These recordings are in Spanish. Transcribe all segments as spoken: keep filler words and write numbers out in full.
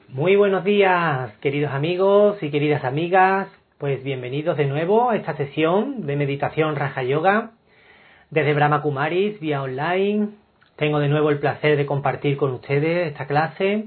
Muy buenos días, queridos amigos y queridas amigas. Pues bienvenidos de nuevo a esta sesión de meditación Raja Yoga desde Brahma Kumaris vía online. Tengo de nuevo el placer de compartir con ustedes esta clase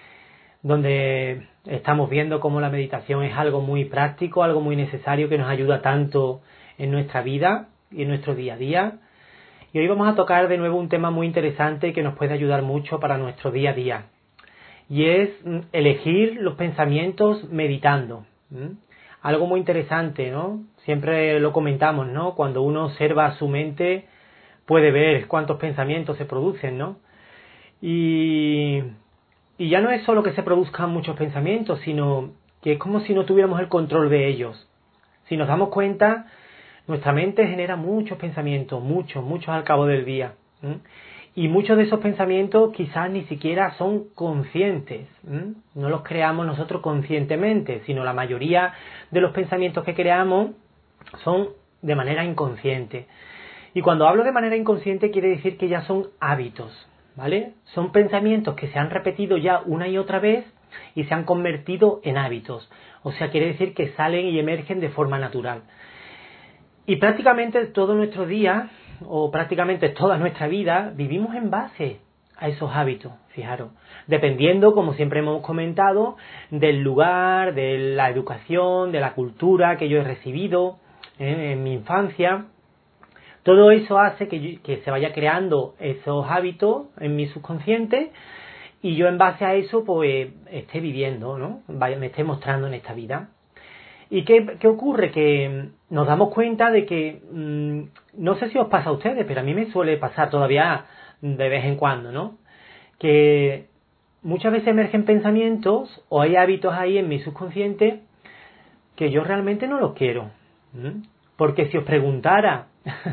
donde estamos viendo cómo la meditación es algo muy práctico, algo muy necesario que nos ayuda tanto en nuestra vida y en nuestro día a día. Y hoy vamos a tocar de nuevo un tema muy interesante que nos puede ayudar mucho para nuestro día a día. Y es elegir los pensamientos meditando. ¿Mm? Algo muy interesante, ¿no? Siempre lo comentamos, ¿no? Cuando uno observa su mente, puede ver cuántos pensamientos se producen, ¿no? Y, y ya no es solo que se produzcan muchos pensamientos, sino que es como si no tuviéramos el control de ellos. Si nos damos cuenta, nuestra mente genera muchos pensamientos, muchos, muchos al cabo del día. ¿Mm? Y muchos de esos pensamientos quizás ni siquiera son conscientes, ¿m? No los creamos nosotros conscientemente, sino la mayoría de los pensamientos que creamos son de manera inconsciente. Y cuando hablo de manera inconsciente quiere decir que ya son hábitos, ¿vale? Son pensamientos que se han repetido ya una y otra vez y se han convertido en hábitos. O sea, quiere decir que salen y emergen de forma natural. Y prácticamente todo nuestro día, o prácticamente toda nuestra vida, vivimos en base a esos hábitos, fijaros. Dependiendo, como siempre hemos comentado, del lugar, de la educación, de la cultura que yo he recibido ¿eh? en mi infancia. Todo eso hace que, yo, que se vaya creando esos hábitos en mi subconsciente y yo en base a eso pues esté viviendo, ¿no? Vaya, me esté mostrando en esta vida. ¿Y qué, qué ocurre? Que nos damos cuenta de que, mmm, no sé si os pasa a ustedes, pero a mí me suele pasar todavía de vez en cuando, ¿no? Que muchas veces emergen pensamientos o hay hábitos ahí en mi subconsciente que yo realmente no los quiero. ¿Mm? Porque si os preguntara,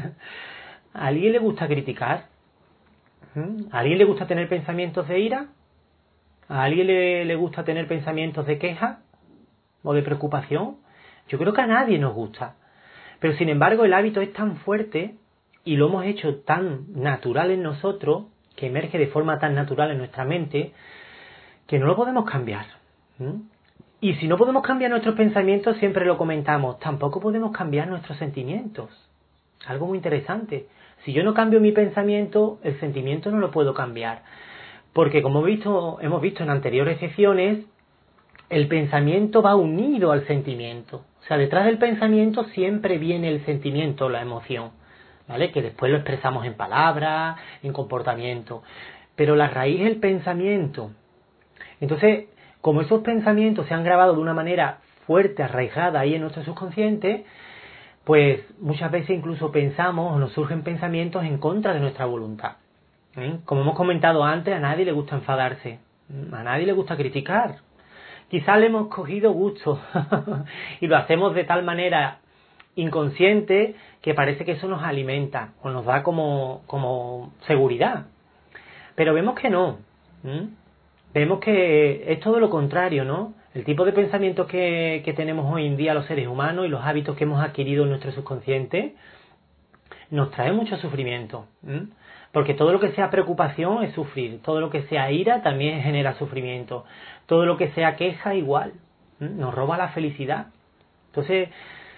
¿a alguien le gusta criticar? ¿Mm? ¿A alguien le gusta tener pensamientos de ira? ¿A alguien le, le gusta tener pensamientos de queja o de preocupación? Yo creo que a nadie nos gusta. Pero sin embargo el hábito es tan fuerte y lo hemos hecho tan natural en nosotros, que emerge de forma tan natural en nuestra mente, que no lo podemos cambiar. ¿Mm? Y si no podemos cambiar nuestros pensamientos, siempre lo comentamos, tampoco podemos cambiar nuestros sentimientos. Algo muy interesante. Si yo no cambio mi pensamiento, el sentimiento no lo puedo cambiar. Porque como hemos visto, hemos visto en anteriores sesiones, el pensamiento va unido al sentimiento. O sea, detrás del pensamiento siempre viene el sentimiento, la emoción, ¿vale? Que después lo expresamos en palabras, en comportamiento. Pero la raíz es el pensamiento. Entonces, como esos pensamientos se han grabado de una manera fuerte, arraigada ahí en nuestro subconsciente, pues muchas veces incluso pensamos o nos surgen pensamientos en contra de nuestra voluntad. ¿Eh? Como hemos comentado antes, a nadie le gusta enfadarse, a nadie le gusta criticar. Quizá le hemos cogido gusto y lo hacemos de tal manera inconsciente que parece que eso nos alimenta o nos da como, como seguridad. Pero vemos que no. ¿Mm? Vemos que es todo lo contrario, ¿no? El tipo de pensamientos que, que tenemos hoy en día los seres humanos y los hábitos que hemos adquirido en nuestro subconsciente nos trae mucho sufrimiento. ¿Mm? Porque todo lo que sea preocupación es sufrir, todo lo que sea ira también genera sufrimiento, todo lo que sea queja igual, ¿Mm? Nos roba la felicidad. Entonces,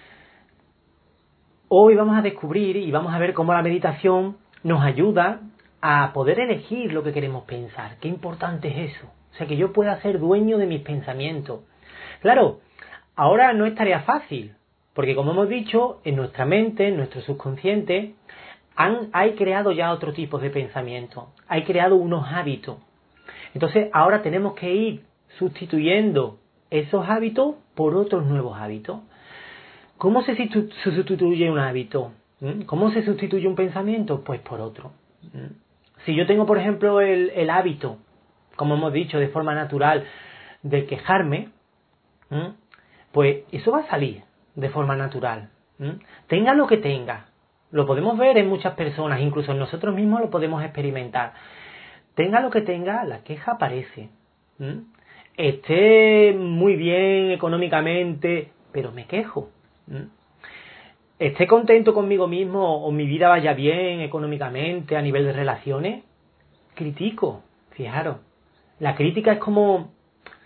hoy vamos a descubrir y vamos a ver cómo la meditación nos ayuda a poder elegir lo que queremos pensar. Qué importante es eso. O sea, que yo pueda ser dueño de mis pensamientos. Claro, ahora no es tarea fácil, porque como hemos dicho, en nuestra mente, en nuestro subconsciente, han, hay creado ya otro tipo de pensamiento, hay creado unos hábitos. Entonces ahora tenemos que ir sustituyendo esos hábitos por otros nuevos hábitos. ¿Cómo se sustituye un hábito? ¿Cómo se sustituye un pensamiento? Pues por otro. Si yo tengo, por ejemplo, el, el hábito, como hemos dicho, de forma natural, de quejarme, pues eso va a salir de forma natural. Tenga lo que tenga. Lo podemos ver en muchas personas, incluso en nosotros mismos lo podemos experimentar. Tenga lo que tenga, la queja aparece. ¿Mm? Esté muy bien económicamente, pero me quejo. ¿Mm? Esté contento conmigo mismo o mi vida vaya bien económicamente a nivel de relaciones, critico. Fijaros, la crítica es como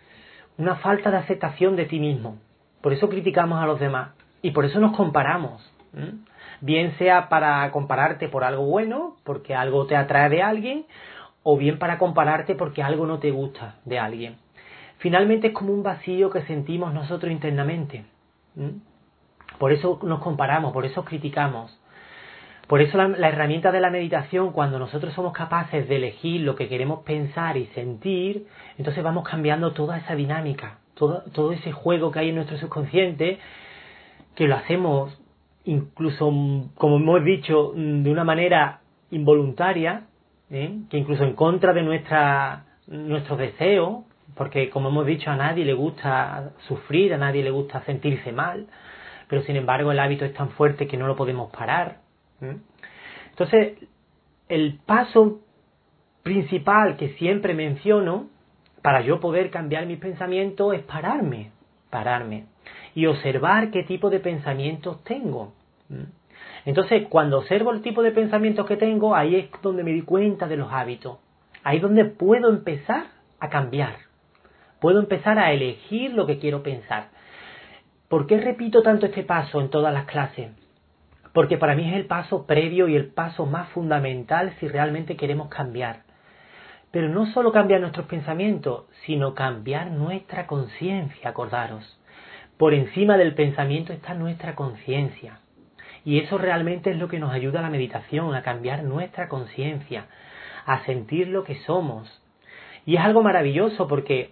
una falta de aceptación de ti mismo. Por eso criticamos a los demás y por eso nos comparamos. ¿Mm? Bien sea para compararte por algo bueno, porque algo te atrae de alguien, o bien para compararte porque algo no te gusta de alguien. Finalmente es como un vacío que sentimos nosotros internamente. ¿Mm? Por eso nos comparamos, por eso criticamos. Por eso la, la herramienta de la meditación, cuando nosotros somos capaces de elegir lo que queremos pensar y sentir, entonces vamos cambiando toda esa dinámica, todo, todo ese juego que hay en nuestro subconsciente, que lo hacemos incluso, como hemos dicho, de una manera involuntaria, ¿eh? Que incluso en contra de nuestra, nuestros deseos, porque como hemos dicho, a nadie le gusta sufrir, a nadie le gusta sentirse mal, pero sin embargo el hábito es tan fuerte que no lo podemos parar. ¿eh? Entonces, el paso principal que siempre menciono para yo poder cambiar mis pensamientos es pararme, pararme y observar qué tipo de pensamientos tengo. Entonces, cuando observo el tipo de pensamientos que tengo, ahí es donde me doy cuenta de los hábitos. Ahí es donde puedo empezar a cambiar. Puedo empezar a elegir lo que quiero pensar. ¿Por qué repito tanto este paso en todas las clases? Porque para mí es el paso previo y el paso más fundamental si realmente queremos cambiar. Pero no solo cambiar nuestros pensamientos, sino cambiar nuestra conciencia, acordaros. Por encima del pensamiento está nuestra conciencia. Y eso realmente es lo que nos ayuda a la meditación, a cambiar nuestra conciencia, a sentir lo que somos. Y es algo maravilloso porque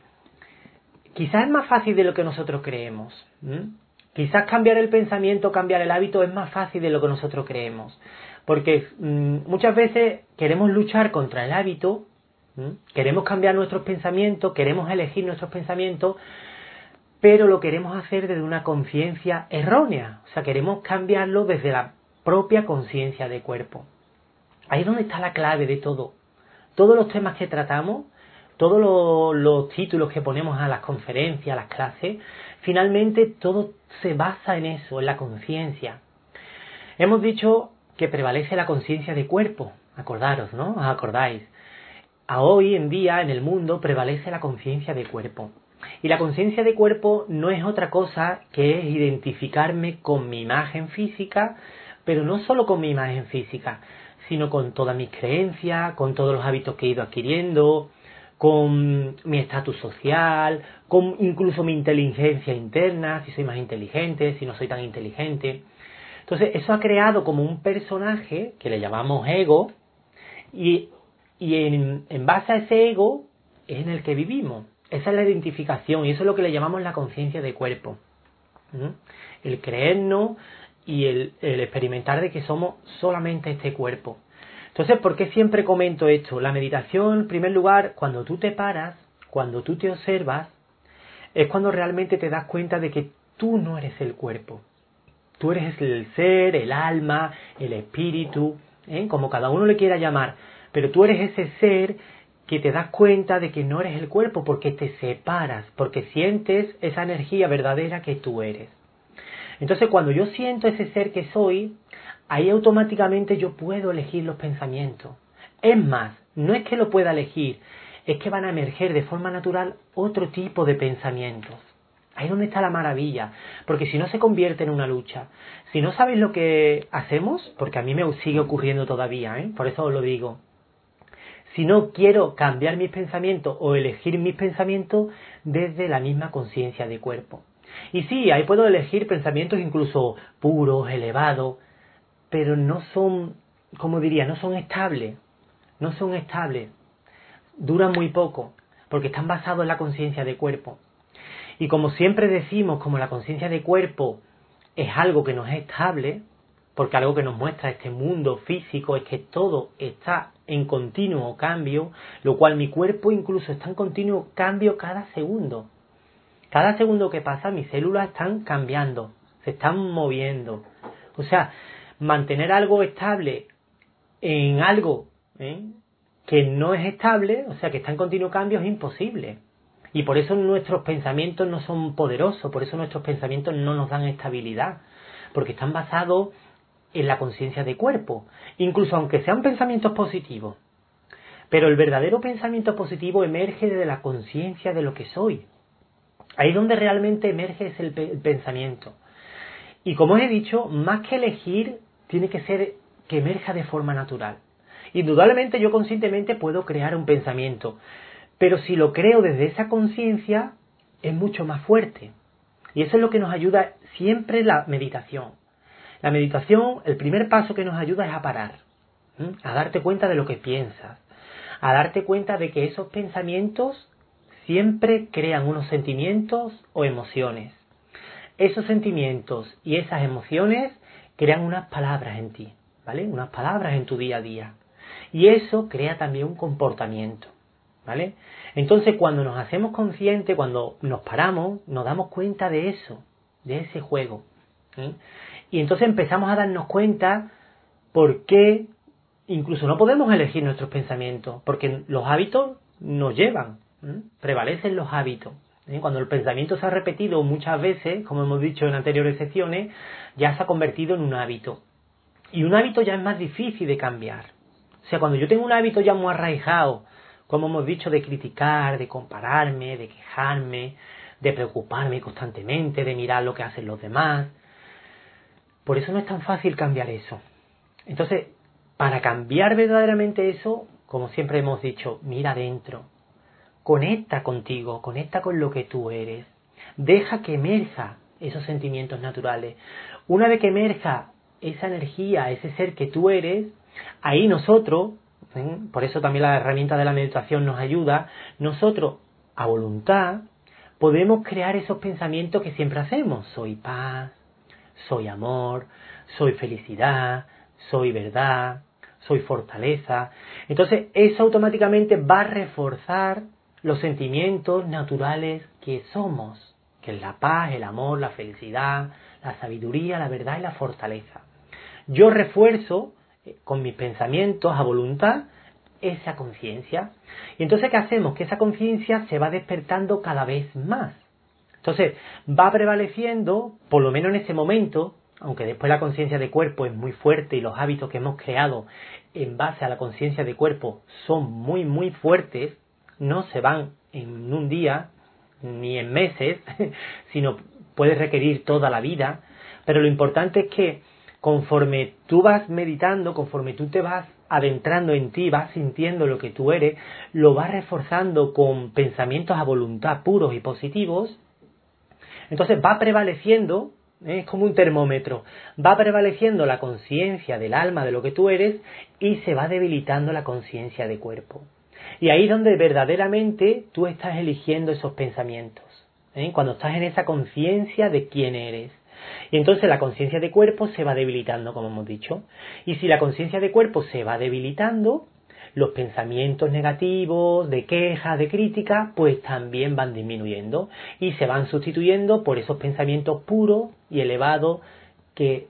quizás es más fácil de lo que nosotros creemos. ¿Mm? Quizás cambiar el pensamiento, cambiar el hábito es más fácil de lo que nosotros creemos. Porque mmm, muchas veces queremos luchar contra el hábito, ¿Mm? queremos cambiar nuestros pensamientos, queremos elegir nuestros pensamientos, pero lo queremos hacer desde una conciencia errónea. O sea, queremos cambiarlo desde la propia conciencia de cuerpo. Ahí es donde está la clave de todo. Todos los temas que tratamos, todos los, los títulos que ponemos a las conferencias, a las clases, finalmente todo se basa en eso, en la conciencia. Hemos dicho que prevalece la conciencia de cuerpo. Acordaros, ¿no? ¿Os acordáis? A hoy en día en el mundo prevalece la conciencia de cuerpo. Y la conciencia de cuerpo no es otra cosa que es identificarme con mi imagen física, pero no solo con mi imagen física, sino con todas mis creencias, con todos los hábitos que he ido adquiriendo, con mi estatus social, con incluso mi inteligencia interna, si soy más inteligente, si no soy tan inteligente. Entonces eso ha creado como un personaje que le llamamos ego, y, y en, en base a ese ego es en el que vivimos. Esa es la identificación y eso es lo que le llamamos la conciencia de cuerpo. ¿Mm? El creernos y el, el experimentar de que somos solamente este cuerpo. Entonces, ¿por qué siempre comento esto? La meditación, en primer lugar, cuando tú te paras, cuando tú te observas, es cuando realmente te das cuenta de que tú no eres el cuerpo. Tú eres el ser, el alma, el espíritu, ¿eh? como cada uno le quiera llamar. Pero tú eres ese ser que te das cuenta de que no eres el cuerpo porque te separas, porque sientes esa energía verdadera que tú eres. Entonces, cuando yo siento ese ser que soy, ahí automáticamente yo puedo elegir los pensamientos. Es más, no es que lo pueda elegir, es que van a emerger de forma natural otro tipo de pensamientos. Ahí es donde está la maravilla, porque si no se convierte en una lucha. Si no sabéis lo que hacemos, porque a mí me sigue ocurriendo todavía, ¿eh? por eso os lo digo. Si no quiero cambiar mis pensamientos o elegir mis pensamientos desde la misma conciencia de cuerpo. Y sí, ahí puedo elegir pensamientos incluso puros, elevados, pero no son, como diría, no son estables. No son estables. Duran muy poco, porque están basados en la conciencia de cuerpo. Y como siempre decimos, como la conciencia de cuerpo es algo que no es estable, porque algo que nos muestra este mundo físico es que todo está en continuo cambio, lo cual mi cuerpo incluso está en continuo cambio cada segundo. Cada segundo que pasa mis células están cambiando, se están moviendo. O sea, mantener algo estable en algo ¿eh? que no es estable, o sea, que está en continuo cambio, es imposible. Y por eso nuestros pensamientos no son poderosos, por eso nuestros pensamientos no nos dan estabilidad, porque están basados en la conciencia de cuerpo, incluso aunque sean pensamientos positivos. Pero el verdadero pensamiento positivo emerge de la conciencia de lo que soy. Ahí es donde realmente emerge es el, pe- el pensamiento. Y como os he dicho, más que elegir, tiene que ser que emerja de forma natural. Indudablemente yo conscientemente puedo crear un pensamiento, pero si lo creo desde esa conciencia, es mucho más fuerte. Y eso es lo que nos ayuda siempre la meditación. La meditación, el primer paso que nos ayuda es a parar, ¿m? A darte cuenta de lo que piensas, a darte cuenta de que esos pensamientos siempre crean unos sentimientos o emociones. Esos sentimientos y esas emociones crean unas palabras en ti, ¿vale? Unas palabras en tu día a día. Y eso crea también un comportamiento, ¿vale? Entonces, cuando nos hacemos conscientes, cuando nos paramos, nos damos cuenta de eso, de ese juego, ¿sí? Y entonces empezamos a darnos cuenta por qué incluso no podemos elegir nuestros pensamientos, porque los hábitos nos llevan, ¿sí? Prevalecen los hábitos. ¿Sí? Cuando el pensamiento se ha repetido muchas veces, como hemos dicho en anteriores secciones, ya se ha convertido en un hábito. Y un hábito ya es más difícil de cambiar. O sea, cuando yo tengo un hábito ya muy arraigado, como hemos dicho, de criticar, de compararme, de quejarme, de preocuparme constantemente, de mirar lo que hacen los demás, por eso no es tan fácil cambiar eso. Entonces, para cambiar verdaderamente eso, como siempre hemos dicho, mira adentro, conecta contigo, conecta con lo que tú eres, deja que emerja esos sentimientos naturales. Una vez que emerja esa energía, ese ser que tú eres, ahí nosotros, ¿eh? Por eso también la herramienta de la meditación nos ayuda, nosotros a voluntad podemos crear esos pensamientos que siempre hacemos. Soy paz, soy amor, soy felicidad, soy verdad, soy fortaleza. Entonces eso automáticamente va a reforzar los sentimientos naturales que somos, que es la paz, el amor, la felicidad, la sabiduría, la verdad y la fortaleza. Yo refuerzo eh, con mis pensamientos a voluntad esa conciencia. Y entonces, ¿qué hacemos? Que esa conciencia se va despertando cada vez más. Entonces, va prevaleciendo, por lo menos en ese momento, aunque después la conciencia de cuerpo es muy fuerte y los hábitos que hemos creado en base a la conciencia de cuerpo son muy, muy fuertes, no se van en un día ni en meses, sino puede requerir toda la vida, pero lo importante es que conforme tú vas meditando, conforme tú te vas adentrando en ti, vas sintiendo lo que tú eres, lo vas reforzando con pensamientos a voluntad puros y positivos, entonces va prevaleciendo, ¿eh? Es como un termómetro, va prevaleciendo la conciencia del alma de lo que tú eres y se va debilitando la conciencia de cuerpo. Y ahí es donde verdaderamente tú estás eligiendo esos pensamientos, ¿eh? Cuando estás en esa conciencia de quién eres. Y entonces la conciencia de cuerpo se va debilitando, como hemos dicho. Y si la conciencia de cuerpo se va debilitando, los pensamientos negativos, de queja, de crítica, pues también van disminuyendo y se van sustituyendo por esos pensamientos puros y elevados que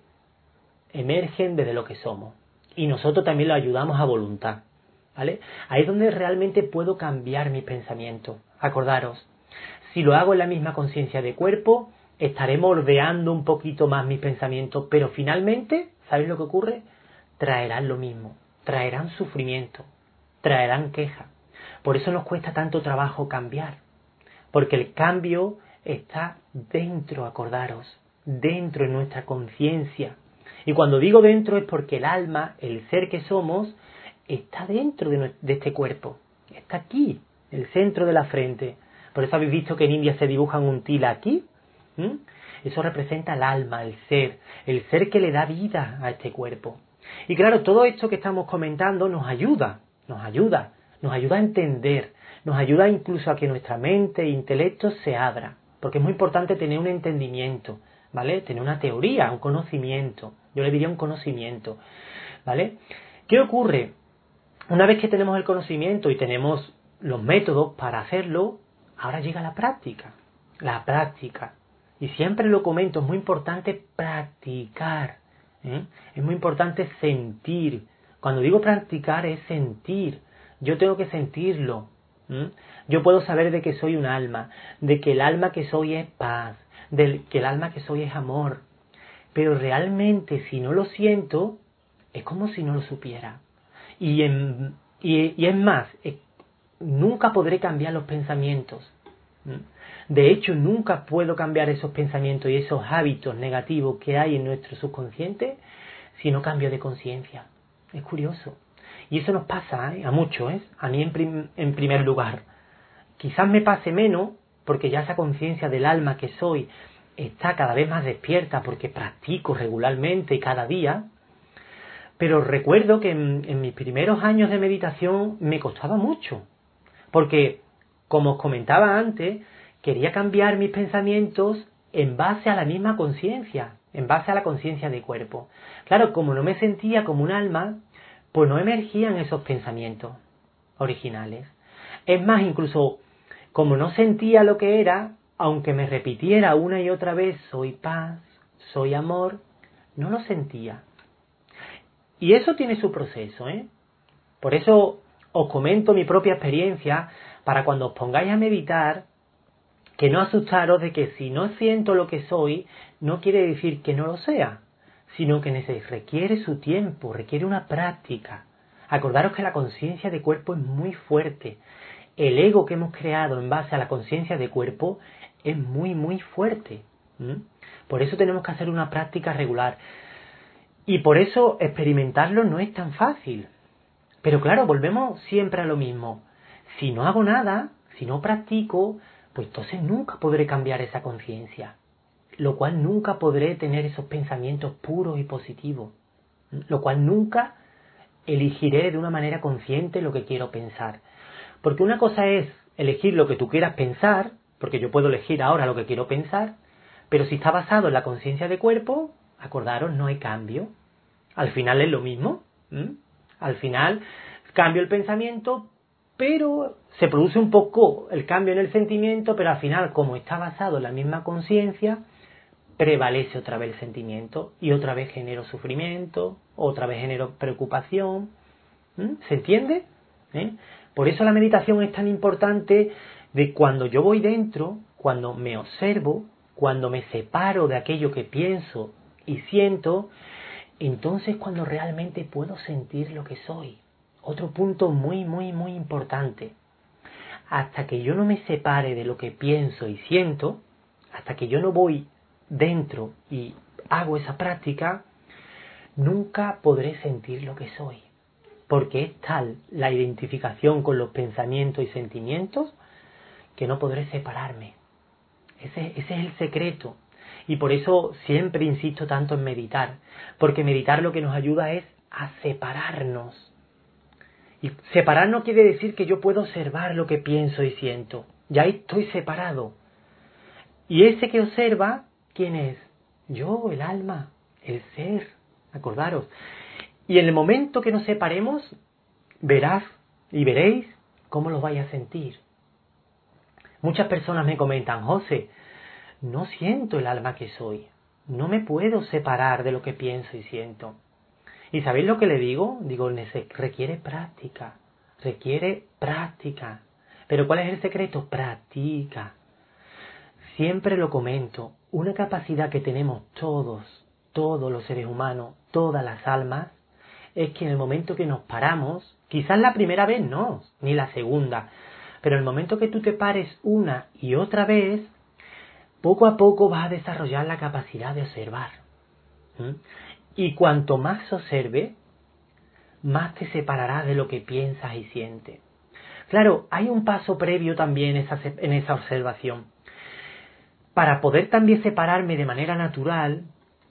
emergen desde lo que somos. Y nosotros también lo ayudamos a voluntad, ¿vale? Ahí es donde realmente puedo cambiar mi pensamiento. Acordaros, si lo hago en la misma conciencia de cuerpo, estaré moldeando un poquito más mis pensamientos, pero finalmente, ¿sabéis lo que ocurre? Traerán lo mismo, traerán sufrimiento, traerán queja. Por eso nos cuesta tanto trabajo cambiar, porque el cambio está dentro, acordaros, dentro de nuestra conciencia. Y cuando digo dentro es porque el alma, el ser que somos, está dentro de, de este cuerpo, está aquí, el centro de la frente. Por eso habéis visto que en India se dibujan un tila aquí. ¿Mm? Eso representa el alma, el ser, el ser que le da vida a este cuerpo. Y claro, todo esto que estamos comentando nos ayuda, nos ayuda, nos ayuda a entender, nos ayuda incluso a que nuestra mente e intelecto se abra, porque es muy importante tener un entendimiento, ¿vale? Tener una teoría, un conocimiento, yo le diría un conocimiento, ¿vale? ¿Qué ocurre? Una vez que tenemos el conocimiento y tenemos los métodos para hacerlo, ahora llega la práctica, la práctica. Y siempre lo comento, es muy importante practicar, ¿eh? Es muy importante sentir. Cuando digo practicar es sentir. Yo tengo que sentirlo. ¿eh? Yo puedo saber de que soy un alma, de que el alma que soy es paz, de que el alma que soy es amor. Pero realmente si no lo siento, es como si no lo supiera. Y, en, y, y es más, es, nunca podré cambiar los pensamientos. De hecho, nunca puedo cambiar esos pensamientos y esos hábitos negativos que hay en nuestro subconsciente si no cambio de conciencia. Es curioso. Y eso nos pasa ¿eh? a muchos, ¿eh? a mí en, prim- en primer lugar. Quizás me pase menos porque ya esa conciencia del alma que soy está cada vez más despierta porque practico regularmente y cada día. Pero recuerdo que en, en mis primeros años de meditación me costaba mucho. Porque, como os comentaba antes, quería cambiar mis pensamientos en base a la misma conciencia, en base a la conciencia de cuerpo. Claro, como no me sentía como un alma, pues no emergían esos pensamientos originales. Es más, incluso como no sentía lo que era, aunque me repitiera una y otra vez, soy paz, soy amor, no lo sentía. Y eso tiene su proceso, ¿eh? Por eso os comento mi propia experiencia para cuando os pongáis a meditar, que no asustaros de que si no siento lo que soy, no quiere decir que no lo sea, sino que requiere su tiempo, requiere una práctica. Acordaros que la conciencia de cuerpo es muy fuerte. El ego que hemos creado en base a la conciencia de cuerpo es muy, muy fuerte. ¿Mm? Por eso tenemos que hacer una práctica regular. Y por eso experimentarlo no es tan fácil. Pero claro, volvemos siempre a lo mismo. Si no hago nada, si no practico, pues entonces nunca podré cambiar esa conciencia. Lo cual nunca podré tener esos pensamientos puros y positivos. Lo cual nunca elegiré de una manera consciente lo que quiero pensar. Porque una cosa es elegir lo que tú quieras pensar, porque yo puedo elegir ahora lo que quiero pensar, pero si está basado en la conciencia de cuerpo, acordaros, no hay cambio. Al final es lo mismo. ¿Mm? Al final cambio el pensamiento, pero se produce un poco el cambio en el sentimiento, pero al final, como está basado en la misma conciencia, prevalece otra vez el sentimiento y otra vez genero sufrimiento, otra vez genero preocupación. ¿Mm? ¿Se entiende? ¿Eh? Por eso la meditación es tan importante, de cuando yo voy dentro, cuando me observo, cuando me separo de aquello que pienso y siento, entonces cuando realmente puedo sentir lo que soy. Otro punto muy, muy, muy importante. Hasta que yo no me separe de lo que pienso y siento, hasta que yo no voy dentro y hago esa práctica, nunca podré sentir lo que soy. Porque es tal la identificación con los pensamientos y sentimientos que no podré separarme. Ese, ese es el secreto. Y por eso siempre insisto tanto en meditar. Porque meditar lo que nos ayuda es a separarnos. Y separar no quiere decir que yo puedo observar lo que pienso y siento. Ya ahí estoy separado. Y ese que observa, ¿quién es? Yo, el alma, el ser. Acordaros. Y en el momento que nos separemos, verás y veréis cómo lo vais a sentir. Muchas personas me comentan, José, no siento el alma que soy. No me puedo separar de lo que pienso y siento. ¿Y sabéis lo que le digo? Digo, requiere práctica. Requiere práctica. ¿Pero cuál es el secreto? Practica. Siempre lo comento. Una capacidad que tenemos todos, todos los seres humanos, todas las almas, es que en el momento que nos paramos, quizás la primera vez no, ni la segunda, pero en el momento que tú te pares una y otra vez, poco a poco vas a desarrollar la capacidad de observar. ¿Mm? Y cuanto más observe, más te separarás de lo que piensas y sientes. Claro, hay un paso previo también en esa, en esa observación. Para poder también separarme de manera natural,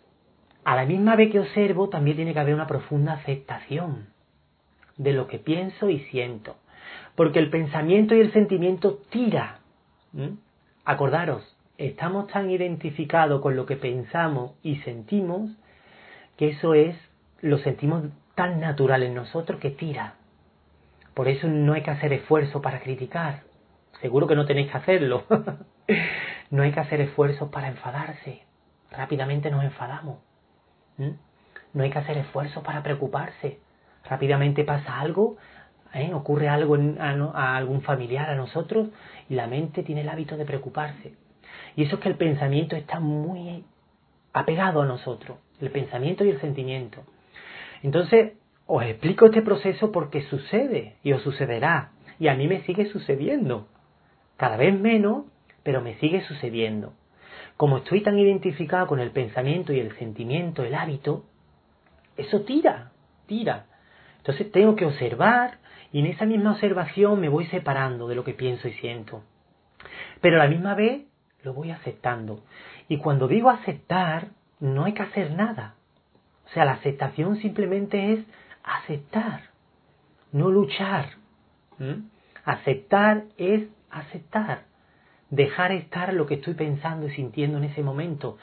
a la misma vez que observo, también tiene que haber una profunda aceptación de lo que pienso y siento. Porque el pensamiento y el sentimiento tira. ¿Mm? Acordaros, estamos tan identificados con lo que pensamos y sentimos que eso es, lo sentimos tan natural en nosotros que tira. Por eso no hay que hacer esfuerzo para criticar. Seguro que no tenéis que hacerlo. No hay que hacer esfuerzos para enfadarse. Rápidamente nos enfadamos. ¿Mm? No hay que hacer esfuerzos para preocuparse. Rápidamente pasa algo, ¿eh? ocurre algo en, a, a algún familiar, a nosotros, y la mente tiene el hábito de preocuparse. Y eso es que el pensamiento está muy apegado a nosotros, el pensamiento y el sentimiento. Entonces, os explico este proceso porque sucede y os sucederá. Y a mí me sigue sucediendo. Cada vez menos, pero me sigue sucediendo. Como estoy tan identificado con el pensamiento y el sentimiento, el hábito, eso tira, tira. Entonces tengo que observar y en esa misma observación me voy separando de lo que pienso y siento. Pero a la misma vez lo voy aceptando. Y cuando digo aceptar, no hay que hacer nada. O sea, la aceptación simplemente es aceptar, no luchar. ¿Mm? Aceptar es aceptar. Dejar estar lo que estoy pensando y sintiendo en ese momento.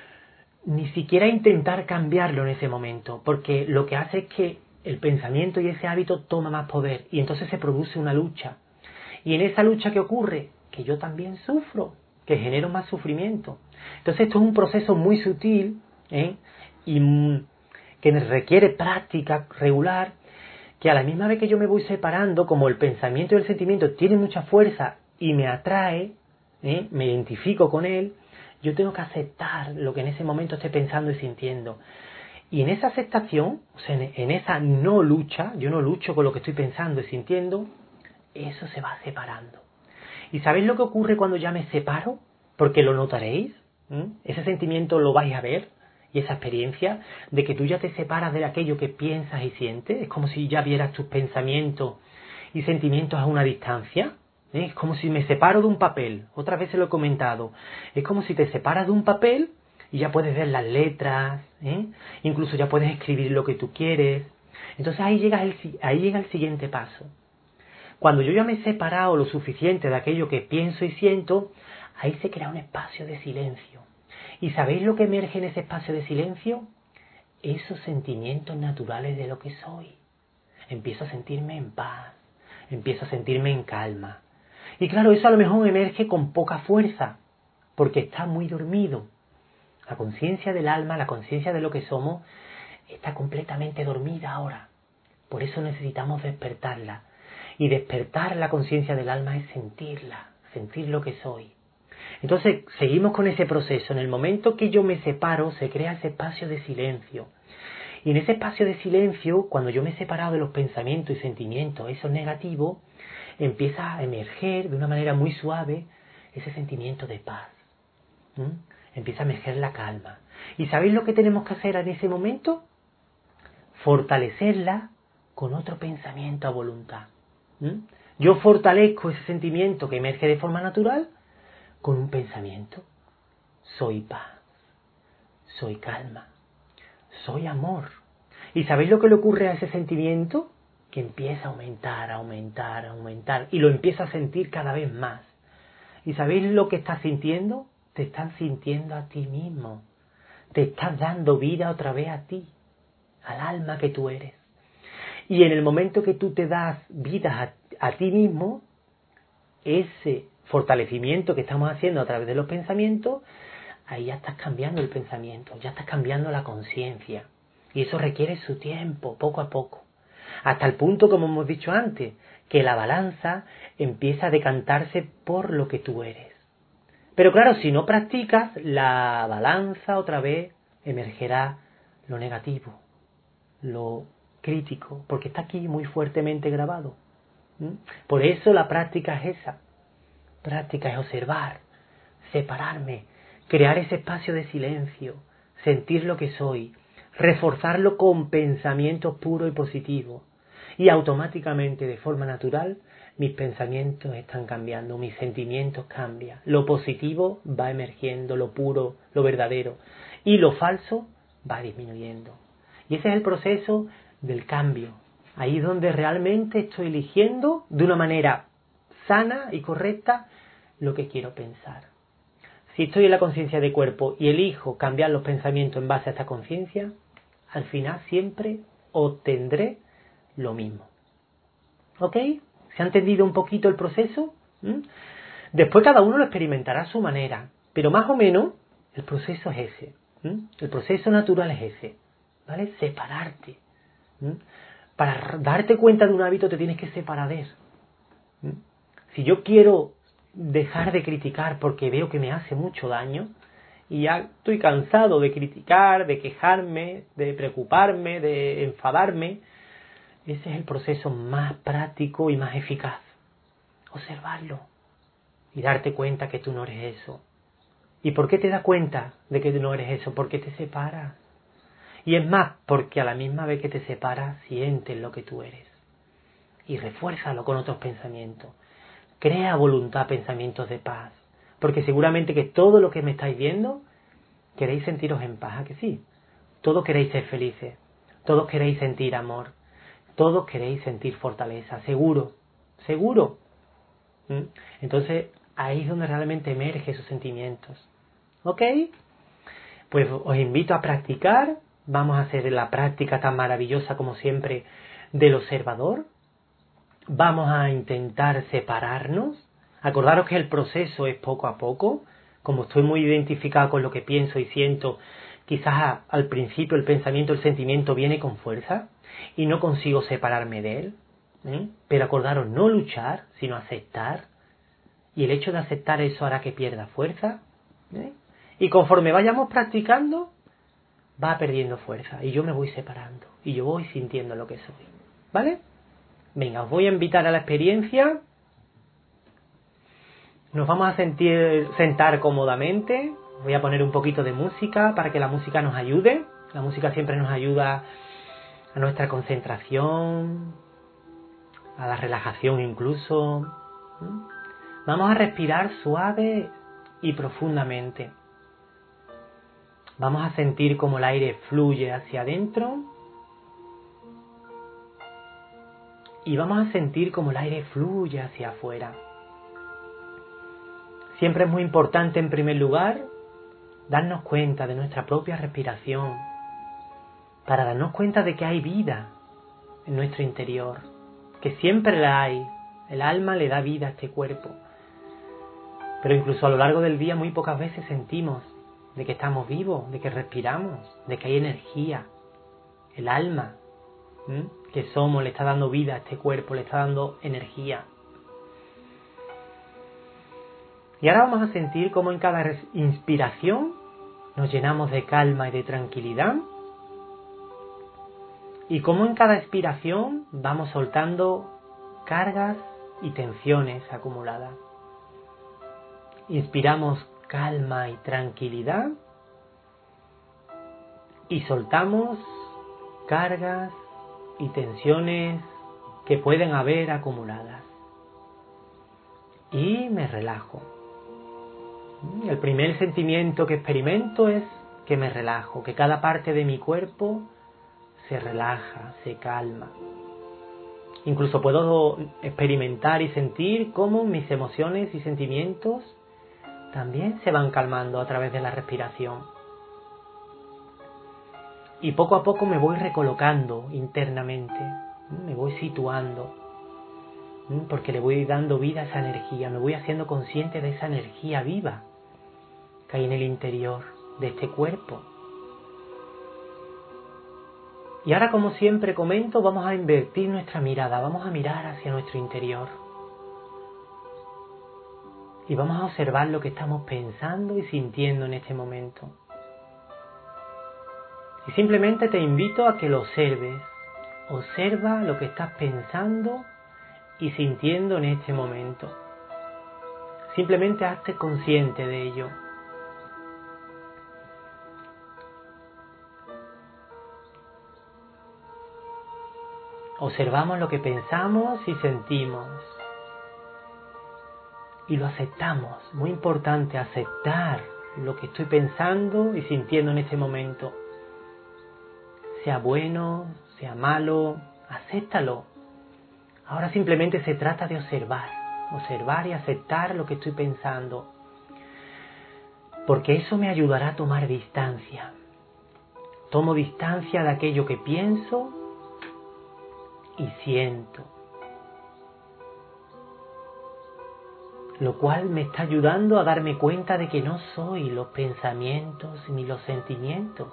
Ni siquiera intentar cambiarlo en ese momento, porque lo que hace es que el pensamiento y ese hábito toma más poder y entonces se produce una lucha. Y en esa lucha, ¿qué ocurre? Que yo también sufro, que genero más sufrimiento. Entonces esto es un proceso muy sutil, ¿eh? y mm, que requiere práctica regular, que a la misma vez que yo me voy separando, como el pensamiento y el sentimiento tienen mucha fuerza y me atrae, ¿eh? me identifico con él, yo tengo que aceptar lo que en ese momento esté pensando y sintiendo. Y en esa aceptación, o sea, en, en esa no lucha, yo no lucho con lo que estoy pensando y sintiendo, eso se va separando. ¿Y sabéis lo que ocurre cuando ya me separo? Porque lo notaréis, ¿eh? Ese sentimiento lo vais a ver, y esa experiencia de que tú ya te separas de aquello que piensas y sientes, es como si ya vieras tus pensamientos y sentimientos a una distancia. ¿Eh? Es como si me separo de un papel, otra vez se lo he comentado, es como si te separas de un papel y ya puedes ver las letras, ¿eh? Incluso ya puedes escribir lo que tú quieres. Entonces ahí llega, el, ahí llega el siguiente paso. Cuando yo ya me he separado lo suficiente de aquello que pienso y siento, ahí se crea un espacio de silencio. ¿Y sabéis lo que emerge en ese espacio de silencio? Esos sentimientos naturales de lo que soy. Empiezo a sentirme en paz, empiezo a sentirme en calma. Y claro, eso a lo mejor emerge con poca fuerza, porque está muy dormido. La conciencia del alma, la conciencia de lo que somos, está completamente dormida ahora. Por eso necesitamos despertarla. Y despertar la conciencia del alma es sentirla, sentir lo que soy. Entonces, seguimos con ese proceso. En el momento que yo me separo, se crea ese espacio de silencio. Y en ese espacio de silencio, cuando yo me he separado de los pensamientos y sentimientos, esos negativos, empieza a emerger de una manera muy suave ese sentimiento de paz. ¿Mm? Empieza a emerger la calma. ¿Y sabéis lo que tenemos que hacer en ese momento? Fortalecerla con otro pensamiento a voluntad. ¿Mm? Yo fortalezco ese sentimiento que emerge de forma natural con un pensamiento. Soy paz, soy calma, soy amor. ¿Y sabéis lo que le ocurre a ese sentimiento? Que empieza a aumentar, a aumentar, a aumentar. Y lo empieza a sentir cada vez más. ¿Y sabéis lo que estás sintiendo? Te estás sintiendo a ti mismo. Te estás dando vida otra vez a ti, al alma que tú eres. Y en el momento que tú te das vida a, a ti mismo, ese fortalecimiento que estamos haciendo a través de los pensamientos, ahí ya estás cambiando el pensamiento, ya estás cambiando la conciencia. Y eso requiere su tiempo, poco a poco. Hasta el punto, como hemos dicho antes, que la balanza empieza a decantarse por lo que tú eres. Pero claro, si no practicas, la balanza otra vez emergerá lo negativo, lo crítico, porque está aquí muy fuertemente grabado. ¿Mm? Por eso la práctica es esa. Práctica es observar, separarme, crear ese espacio de silencio, sentir lo que soy, reforzarlo con pensamientos puros y positivos. Y automáticamente, de forma natural, mis pensamientos están cambiando, mis sentimientos cambian. Lo positivo va emergiendo, lo puro, lo verdadero. Y lo falso va disminuyendo. Y ese es el proceso del cambio. Ahí es donde realmente estoy eligiendo de una manera sana y correcta lo que quiero pensar. Si estoy en la conciencia de cuerpo y elijo cambiar los pensamientos en base a esta conciencia, al final siempre obtendré lo mismo. ¿Ok? ¿Se ha entendido un poquito el proceso? ¿Mm? Después cada uno lo experimentará a su manera, pero más o menos el proceso es ese. ¿Mm? El proceso natural es ese. ¿Vale? Separarte. ¿Mm? Para darte cuenta de un hábito te tienes que separar de él. ¿Mm? Si yo quiero dejar de criticar porque veo que me hace mucho daño, y ya estoy cansado de criticar, de quejarme, de preocuparme, de enfadarme, ese es el proceso más práctico y más eficaz. Observarlo. y darte cuenta que tú no eres eso. ¿Y por qué te das cuenta de que tú no eres eso? Porque te separas. Y es más, porque a la misma vez que te separas, sientes lo que tú eres. Y refuérzalo con otros pensamientos. Crea voluntad, pensamientos de paz. Porque seguramente que todo lo que me estáis viendo, queréis sentiros en paz, ¿a que sí? Todos queréis ser felices. Todos queréis sentir amor. Todos queréis sentir fortaleza. Seguro. Seguro. ¿Mm? Entonces, ahí es donde realmente emergen esos sentimientos. ¿Ok? Pues os invito a practicar. Vamos a hacer la práctica tan maravillosa como siempre del observador. Vamos a intentar separarnos. Acordaros que el proceso es poco a poco. Como estoy muy identificado con lo que pienso y siento, quizás a, al principio el pensamiento, el sentimiento viene con fuerza y no consigo separarme de él. ¿eh? Pero acordaros, no luchar, sino aceptar. Y el hecho de aceptar eso hará que pierda fuerza. ¿eh? Y conforme vayamos practicando, va perdiendo fuerza. Y yo me voy separando. Y yo voy sintiendo lo que soy. ¿Vale? Venga, os voy a invitar a la experiencia. Nos vamos a sentir, sentar cómodamente. Voy a poner un poquito de música para que la música nos ayude. La música siempre nos ayuda a nuestra concentración, a la relajación incluso. Vamos a respirar suave y profundamente. Vamos a sentir cómo el aire fluye hacia adentro. Y vamos a sentir cómo el aire fluye hacia afuera. Siempre es muy importante, en primer lugar, darnos cuenta de nuestra propia respiración, para darnos cuenta de que hay vida en nuestro interior, que siempre la hay. El alma le da vida a este cuerpo. Pero incluso a lo largo del día muy pocas veces sentimos de que estamos vivos, de que respiramos, de que hay energía. El alma ¿Mm? que somos le está dando vida a este cuerpo, le está dando energía. Y ahora vamos a sentir cómo en cada inspiración nos llenamos de calma y de tranquilidad. Y cómo en cada expiración vamos soltando cargas y tensiones acumuladas. Inspiramos calma y tranquilidad. Y soltamos cargas y tensiones que pueden haber acumuladas. Y me relajo. El primer sentimiento que experimento es que me relajo, que cada parte de mi cuerpo se relaja, se calma. Incluso puedo experimentar y sentir cómo mis emociones y sentimientos también se van calmando a través de la respiración. Y poco a poco me voy recolocando internamente, me voy situando, porque le voy dando vida a esa energía, me voy haciendo consciente de esa energía viva que hay en el interior de este cuerpo. Y ahora, como siempre comento, vamos a invertir nuestra mirada, vamos a mirar hacia nuestro interior. Y vamos a observar lo que estamos pensando y sintiendo en este momento. Y simplemente te invito a que lo observes. Observa lo que estás pensando y sintiendo en este momento. Simplemente hazte consciente de ello. Observamos lo que pensamos y sentimos. Y lo aceptamos. Muy importante aceptar lo que estoy pensando y sintiendo en este momento. Sea bueno, sea malo, acéptalo. Ahora simplemente se trata de observar. Observar y aceptar lo que estoy pensando. Porque eso me ayudará a tomar distancia. Tomo distancia de aquello que pienso y siento. Lo cual me está ayudando a darme cuenta de que no soy los pensamientos ni los sentimientos.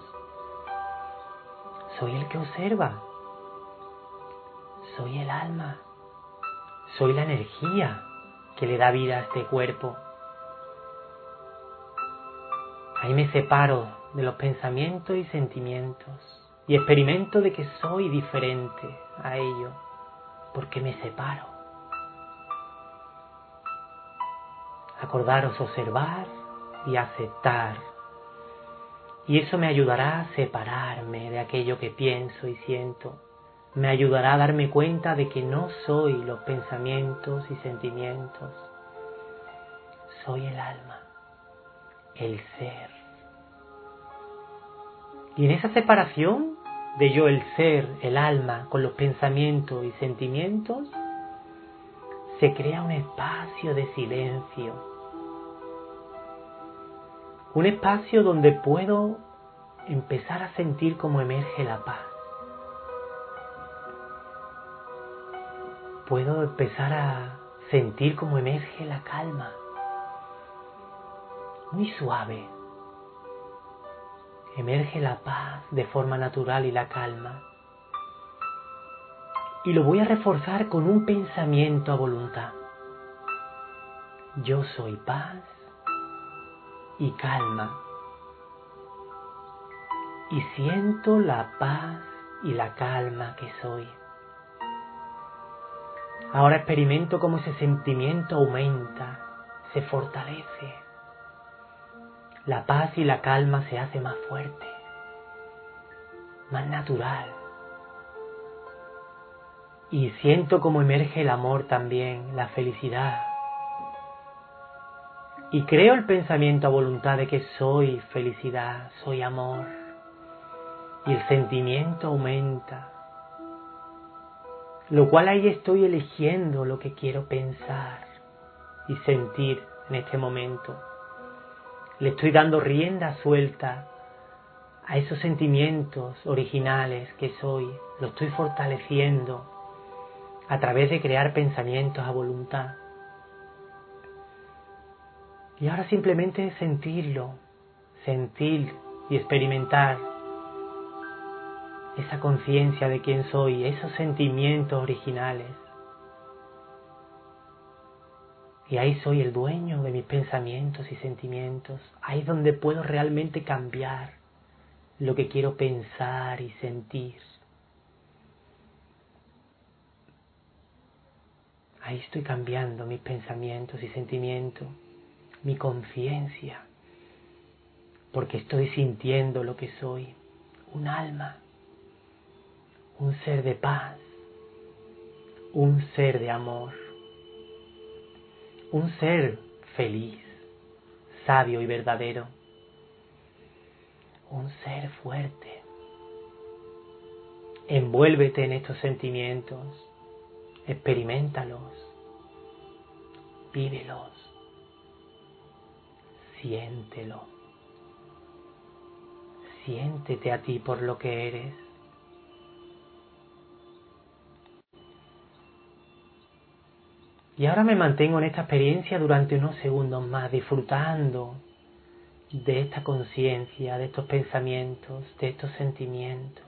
Soy el que observa. Soy el alma. Soy la energía que le da vida a este cuerpo. Ahí me separo de los pensamientos y sentimientos. Y experimento de que soy diferente a ello. Porque me separo. Acordaros observar y aceptar. Y eso me ayudará a separarme de aquello que pienso y siento. Me ayudará a darme cuenta de que no soy los pensamientos y sentimientos. Soy el alma, el ser. Y en esa separación de yo, el ser, el alma, con los pensamientos y sentimientos, se crea un espacio de silencio. Un espacio donde puedo empezar a sentir cómo emerge la paz. Puedo empezar a sentir cómo emerge la calma. Muy suave. Emerge la paz de forma natural y la calma. Y lo voy a reforzar con un pensamiento a voluntad. Yo soy paz y calma. Y siento la paz y la calma que soy. Ahora experimento cómo ese sentimiento aumenta, se fortalece. La paz y la calma se hace más fuerte, más natural. Y siento cómo emerge el amor también, la felicidad. Y creo el pensamiento a voluntad de que soy felicidad, soy amor. Y el sentimiento aumenta. Lo cual ahí estoy eligiendo lo que quiero pensar y sentir en este momento. Le estoy dando rienda suelta a esos sentimientos originales que soy. Lo estoy fortaleciendo a través de crear pensamientos a voluntad. Y ahora simplemente sentirlo, sentir y experimentar esa conciencia de quién soy, esos sentimientos originales. Y ahí soy el dueño de mis pensamientos y sentimientos. Ahí es donde puedo realmente cambiar lo que quiero pensar y sentir. Ahí estoy cambiando mis pensamientos y sentimientos, mi conciencia, porque estoy sintiendo lo que soy, un alma, un ser de paz, un ser de amor, un ser feliz, sabio y verdadero, un ser fuerte. Envuélvete en estos sentimientos, experimentalos, vívelos, siéntelo, siéntete a ti por lo que eres. Y ahora me mantengo en esta experiencia durante unos segundos más, disfrutando de esta conciencia, de estos pensamientos, de estos sentimientos.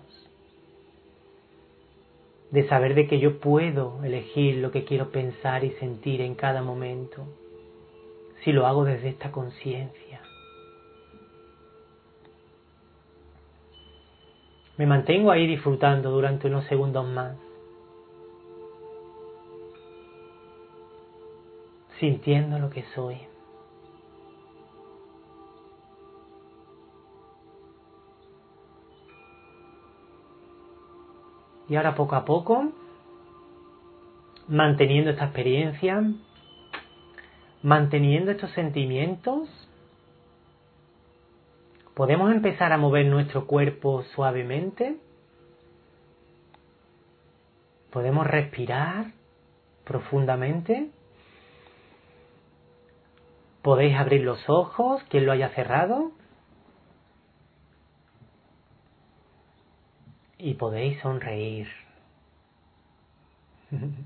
De saber de que yo puedo elegir lo que quiero pensar y sentir en cada momento, si lo hago desde esta conciencia. Me mantengo ahí disfrutando durante unos segundos más, sintiendo lo que soy. Y ahora poco a poco, manteniendo esta experiencia, manteniendo estos sentimientos, podemos empezar a mover nuestro cuerpo suavemente. Podemos respirar profundamente. Podéis abrir los ojos, quien lo haya cerrado. Y podéis sonreír. En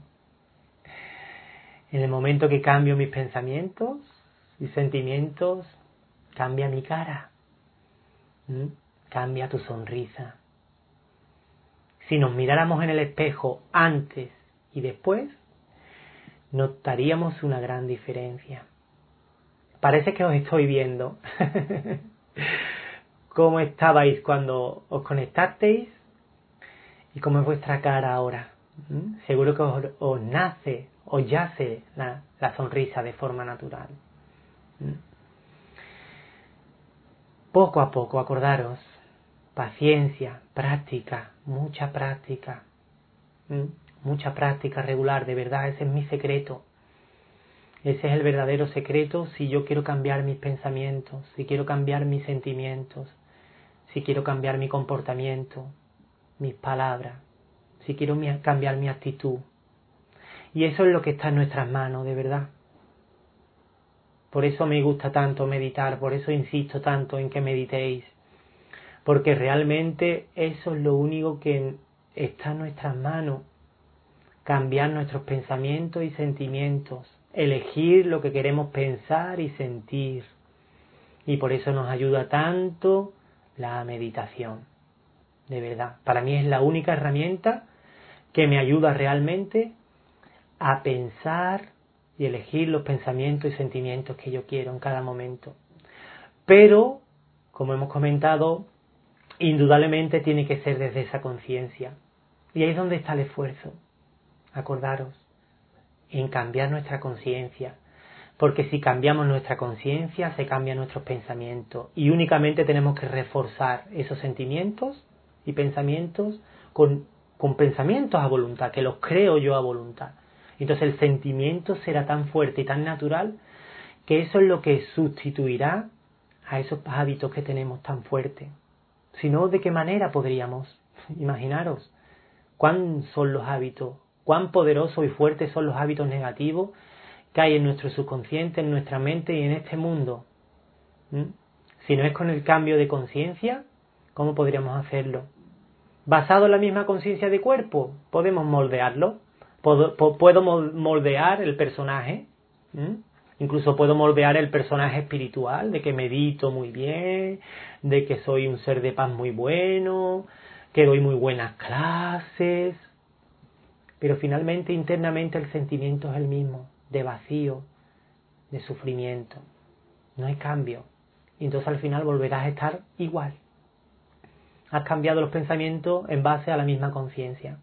el momento que cambio mis pensamientos y sentimientos, cambia mi cara. ¿Mm? Cambia tu sonrisa. Si nos miráramos en el espejo antes y después, notaríamos una gran diferencia. Parece que os estoy viendo. ¿Cómo estabais cuando os conectasteis? ¿Y cómo es vuestra cara ahora? ¿Mm? Seguro que os, os nace, os yace la, la sonrisa de forma natural. Poco a poco, acordaros, paciencia, práctica, mucha práctica, mucha práctica regular, de verdad, ese es mi secreto. Ese es el verdadero secreto si yo quiero cambiar mis pensamientos, si quiero cambiar mis sentimientos, si quiero cambiar mi comportamiento, mis palabras, si quiero mi, cambiar mi actitud. Y eso es lo que está en nuestras manos, de verdad. Por eso me gusta tanto meditar, por eso insisto tanto en que meditéis. Porque realmente eso es lo único que está en nuestras manos. Cambiar nuestros pensamientos y sentimientos. Elegir lo que queremos pensar y sentir. Y por eso nos ayuda tanto la meditación. De verdad. Para mí es la única herramienta que me ayuda realmente a pensar y elegir los pensamientos y sentimientos que yo quiero en cada momento. Pero, como hemos comentado, indudablemente tiene que ser desde esa conciencia. Y ahí es donde está el esfuerzo. Acordaros, en cambiar nuestra conciencia. Porque si cambiamos nuestra conciencia, se cambian nuestros pensamientos. Y únicamente tenemos que reforzar esos sentimientos y pensamientos con, con pensamientos a voluntad, que los creo yo a voluntad. Entonces el sentimiento será tan fuerte y tan natural que eso es lo que sustituirá a esos hábitos que tenemos tan fuertes. Si no, ¿de qué manera podríamos? Imaginaros, ¿cuán son los hábitos? ¿Cuán poderosos y fuertes son los hábitos negativos que hay en nuestro subconsciente, en nuestra mente y en este mundo? ¿Mm? Si no es con el cambio de conciencia, ¿cómo podríamos hacerlo? ¿Basado en la misma conciencia de cuerpo? ¿Podemos moldearlo? Puedo moldear el personaje, ¿Mm? Incluso puedo moldear el personaje espiritual, de que medito muy bien, de que soy un ser de paz muy bueno, que doy muy buenas clases, pero finalmente internamente el sentimiento es el mismo, de vacío, de sufrimiento, no hay cambio, y entonces al final volverás a estar igual. Has cambiado los pensamientos en base a la misma conciencia.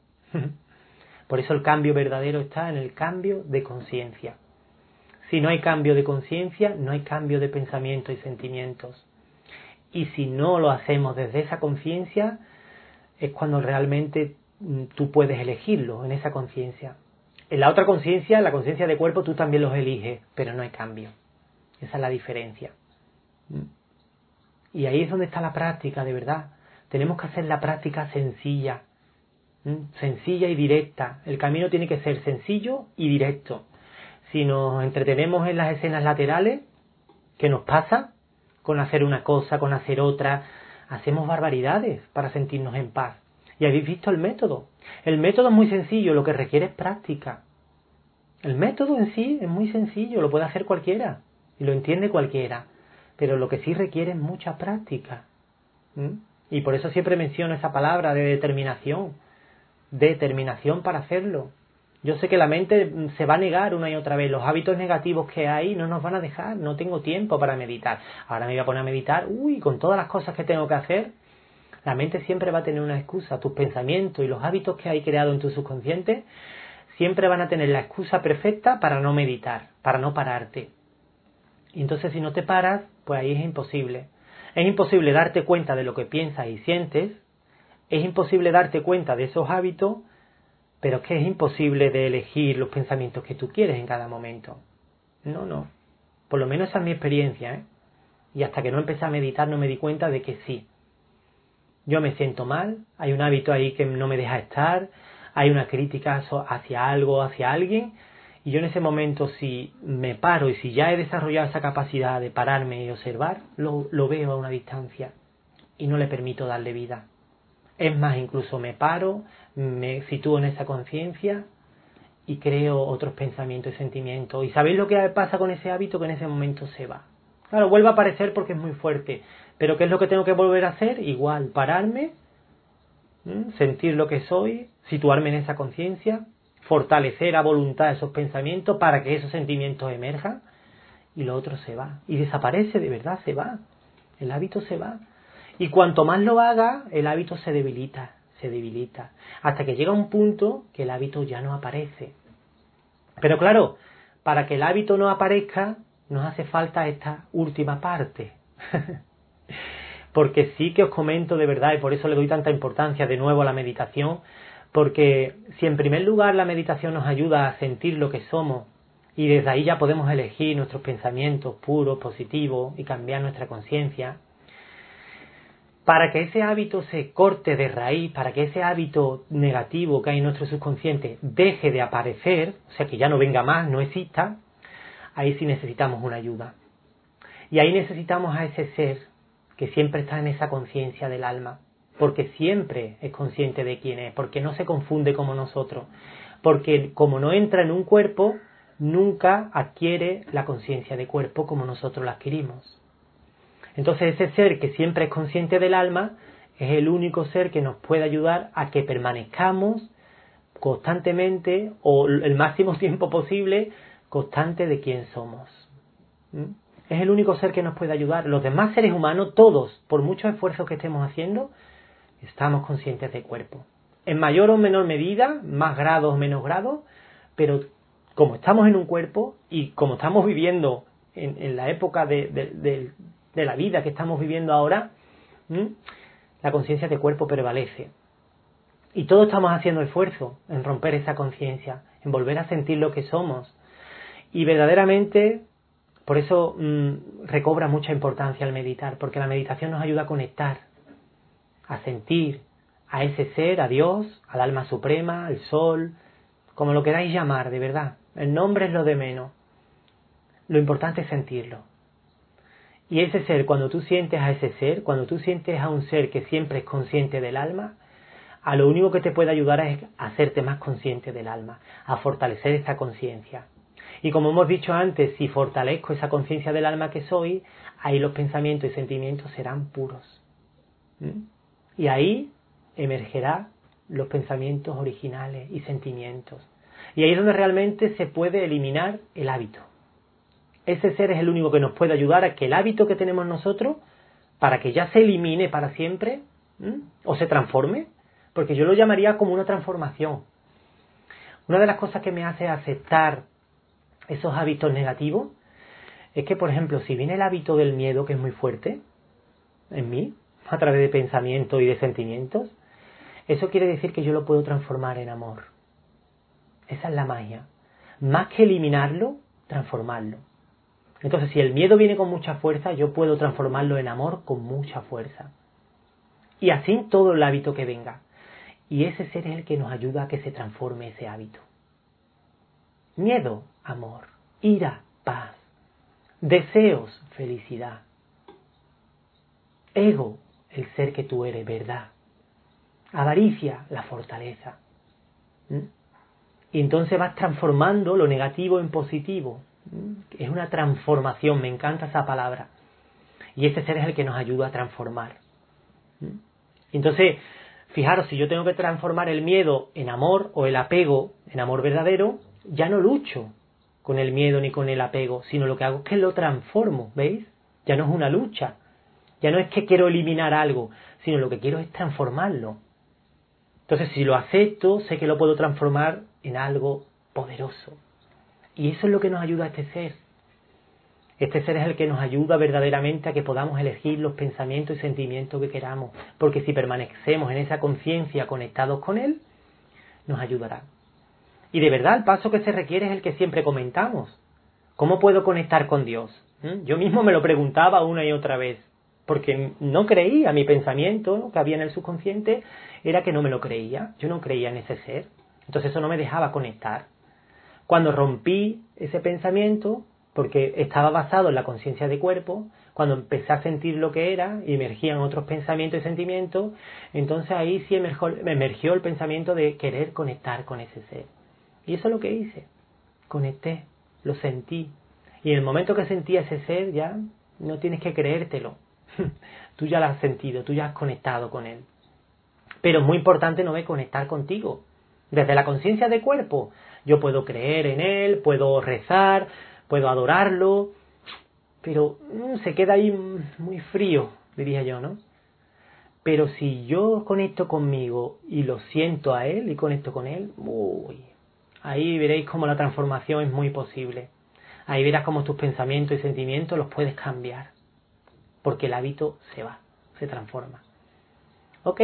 Por eso el cambio verdadero está en el cambio de conciencia. Si no hay cambio de conciencia, no hay cambio de pensamientos y sentimientos. Y si no lo hacemos desde esa conciencia, es cuando realmente tú puedes elegirlo, en esa conciencia. En la otra conciencia, la conciencia de cuerpo, tú también los eliges, pero no hay cambio. Esa es la diferencia. Y ahí es donde está la práctica, de verdad. Tenemos que hacer la práctica sencilla. Sencilla y directa. El camino tiene que ser sencillo y directo. Si nos entretenemos en las escenas laterales, ¿qué nos pasa? Con hacer una cosa, con hacer otra, hacemos barbaridades para sentirnos en paz. Y habéis visto el método. El método es muy sencillo, lo que requiere es práctica. El método en sí es muy sencillo, lo puede hacer cualquiera y lo entiende cualquiera, pero lo que sí requiere es mucha práctica. ¿Mm? Y por eso siempre menciono esa palabra de determinación. Determinación para hacerlo. Yo sé que la mente se va a negar una y otra vez. Los hábitos negativos que hay no nos van a dejar. No tengo tiempo para meditar. Ahora me voy a poner a meditar. Uy, con todas las cosas que tengo que hacer. La mente siempre va a tener una excusa. Tus pensamientos y los hábitos que hay creado en tu subconsciente siempre van a tener la excusa perfecta para no meditar, para no pararte. Y entonces si no te paras, pues ahí es imposible. Es imposible darte cuenta de lo que piensas y sientes. Es imposible darte cuenta de esos hábitos, pero es que es imposible de elegir los pensamientos que tú quieres en cada momento. No, no. Por lo menos esa es mi experiencia, ¿eh? Y hasta que no empecé a meditar no me di cuenta de que sí. Yo me siento mal, hay un hábito ahí que no me deja estar, hay una crítica hacia algo, hacia alguien, y yo en ese momento si me paro y si ya he desarrollado esa capacidad de pararme y observar, lo, lo veo a una distancia y no le permito darle vida. Es más, incluso me paro, me sitúo en esa conciencia y creo otros pensamientos y sentimientos. ¿Y sabéis lo que pasa con ese hábito? Que en ese momento se va. Claro, vuelve a aparecer porque es muy fuerte. Pero ¿qué es lo que tengo que volver a hacer? Igual, pararme, ¿m? sentir lo que soy, situarme en esa conciencia, fortalecer a voluntad esos pensamientos para que esos sentimientos emerjan y lo otro se va. Y desaparece, de verdad, se va. El hábito se va. Y cuanto más lo haga, el hábito se debilita, se debilita, hasta que llega un punto que el hábito ya no aparece. Pero claro, para que el hábito no aparezca, nos hace falta esta última parte. Porque sí que os comento de verdad, y por eso le doy tanta importancia de nuevo a la meditación, porque si en primer lugar la meditación nos ayuda a sentir lo que somos, y desde ahí ya podemos elegir nuestros pensamientos puros, positivos, y cambiar nuestra conciencia, para que ese hábito se corte de raíz, para que ese hábito negativo que hay en nuestro subconsciente deje de aparecer, o sea que ya no venga más, no exista, ahí sí necesitamos una ayuda. Y ahí necesitamos a ese ser que siempre está en esa conciencia del alma, porque siempre es consciente de quién es, porque no se confunde como nosotros, porque como no entra en un cuerpo, nunca adquiere la conciencia de cuerpo como nosotros la adquirimos. Entonces ese ser que siempre es consciente del alma es el único ser que nos puede ayudar a que permanezcamos constantemente o el máximo tiempo posible constante de quién somos. ¿Mm? Es el único ser que nos puede ayudar. Los demás seres humanos, todos, por muchos esfuerzos que estemos haciendo, estamos conscientes de cuerpo. En mayor o menor medida, más grados o menos grados, pero como estamos en un cuerpo y como estamos viviendo en, en la época de, de, de, de la vida que estamos viviendo ahora, ¿m? la conciencia de cuerpo prevalece. Y todos estamos haciendo esfuerzo en romper esa conciencia, en volver a sentir lo que somos. Y verdaderamente, por eso mmm, recobra mucha importancia el meditar, porque la meditación nos ayuda a conectar, a sentir a ese ser, a Dios, al alma suprema, al sol, como lo queráis llamar, de verdad. El nombre es lo de menos. Lo importante es sentirlo. Y ese ser, cuando tú sientes a ese ser, cuando tú sientes a un ser que siempre es consciente del alma, a lo único que te puede ayudar es a hacerte más consciente del alma, a fortalecer esa conciencia. Y como hemos dicho antes, si fortalezco esa conciencia del alma que soy, ahí los pensamientos y sentimientos serán puros. ¿Mm? Y ahí emergerán los pensamientos originales y sentimientos. Y ahí es donde realmente se puede eliminar el hábito. Ese ser es el único que nos puede ayudar a que el hábito que tenemos nosotros, para que ya se elimine para siempre, ¿m? o se transforme, porque yo lo llamaría como una transformación. Una de las cosas que me hace aceptar esos hábitos negativos es que, por ejemplo, si viene el hábito del miedo, que es muy fuerte en mí, a través de pensamientos y de sentimientos, eso quiere decir que yo lo puedo transformar en amor. Esa es la magia. Más que eliminarlo, transformarlo. Entonces, si el miedo viene con mucha fuerza, yo puedo transformarlo en amor con mucha fuerza. Y así todo el hábito que venga. Y ese ser es el que nos ayuda a que se transforme ese hábito. Miedo, amor. Ira, paz. Deseos, felicidad. Ego, el ser que tú eres, verdad. Avaricia, la fortaleza. ¿Mm? Y entonces vas transformando lo negativo en positivo. ¿Mm? Es una transformación, me encanta esa palabra. Y ese ser es el que nos ayuda a transformar. ¿Mm? Entonces, fijaros, si yo tengo que transformar el miedo en amor o el apego en amor verdadero, ya no lucho con el miedo ni con el apego, sino lo que hago es que lo transformo, ¿veis? Ya no es una lucha. Ya no es que quiero eliminar algo, sino lo que quiero es transformarlo. Entonces, si lo acepto, sé que lo puedo transformar en algo poderoso. Y eso es lo que nos ayuda a este ser. Este ser es el que nos ayuda verdaderamente a que podamos elegir los pensamientos y sentimientos que queramos. Porque si permanecemos en esa conciencia conectados con él, nos ayudará. Y de verdad, el paso que se requiere es el que siempre comentamos. ¿Cómo puedo conectar con Dios? ¿Mm? Yo mismo me lo preguntaba una y otra vez. Porque no creía, mi pensamiento, ¿no?, que había en el subconsciente era que no me lo creía, yo no creía en ese ser, entonces eso no me dejaba conectar. Cuando rompí ese pensamiento, porque estaba basado en la conciencia de cuerpo, cuando empecé a sentir lo que era y emergían otros pensamientos y sentimientos, entonces ahí sí emergió, emergió el pensamiento de querer conectar con ese ser. Y eso es lo que hice, conecté, lo sentí, y en el momento que sentí ese ser ya no tienes que creértelo. Tú ya lo has sentido, tú ya has conectado con él. Pero es muy importante no ve conectar contigo. Desde la conciencia de cuerpo, yo puedo creer en él, puedo rezar, puedo adorarlo, pero mmm, se queda ahí muy frío, diría yo, ¿no? Pero si yo conecto conmigo y lo siento a él y conecto con él, uy, ahí veréis cómo la transformación es muy posible. ahí verás cómo tus pensamientos y sentimientos los puedes cambiar. Porque el hábito se va, se transforma. ¿Ok?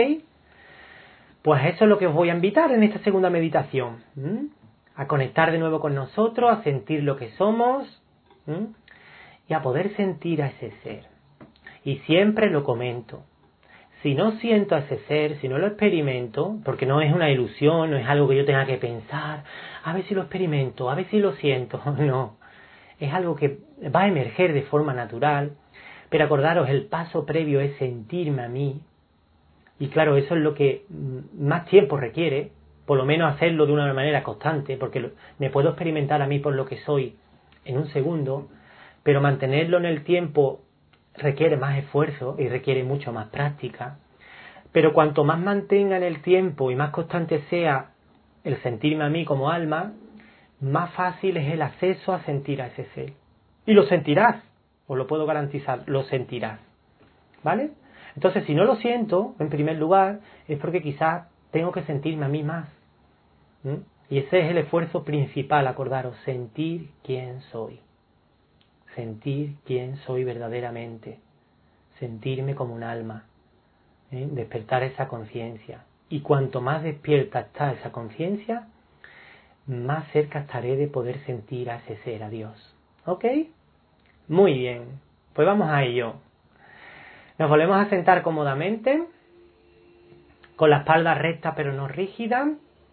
Pues eso es lo que os voy a invitar en esta segunda meditación. ¿Mm? A conectar de nuevo con nosotros, a sentir lo que somos, ¿Mm? y a poder sentir a ese ser. Y siempre lo comento. Si no siento a ese ser, si no lo experimento, porque no es una ilusión, no es algo que yo tenga que pensar, a ver si lo experimento, a ver si lo siento, no. Es algo que va a emerger de forma natural, pero acordaros, el paso previo es sentirme a mí, y claro, eso es lo que más tiempo requiere, por lo menos hacerlo de una manera constante, porque me puedo experimentar a mí por lo que soy en un segundo, pero mantenerlo en el tiempo requiere más esfuerzo y requiere mucho más práctica. Pero cuanto más mantenga en el tiempo y más constante sea el sentirme a mí como alma, más fácil es el acceso a sentir a ese ser. Y lo sentirás, os lo puedo garantizar, lo sentirás. ¿Vale? Entonces, si no lo siento, en primer lugar, es porque quizás tengo que sentirme a mí más. ¿Mm? Y ese es el esfuerzo principal, acordaros, sentir quién soy. Sentir quién soy verdaderamente. Sentirme como un alma. ¿Eh? Despertar esa conciencia. Y cuanto más despierta está esa conciencia, más cerca estaré de poder sentir a ese ser, a Dios. ¿Ok? Muy bien. Pues vamos a ello. Nos volvemos a sentar cómodamente, con la espalda recta pero no rígida,